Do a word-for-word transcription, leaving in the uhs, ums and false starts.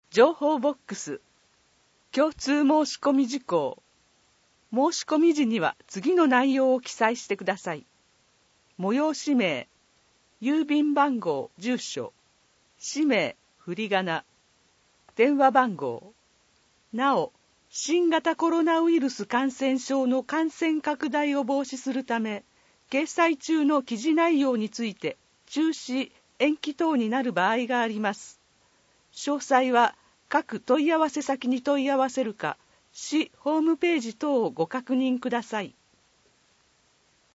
情報ボックス、共通申し込み事項。申し込み時には次の内容を記載してください。催し名、郵便番号、住所、氏名、振り仮名、電話番号。なお、新型コロナウイルス感染症の感染拡大を防止するため、掲載中の記事内容について中止、延期等になる場合があります。詳細は各問い合わせ先に問い合わせるか、市ホームページ等をご確認ください。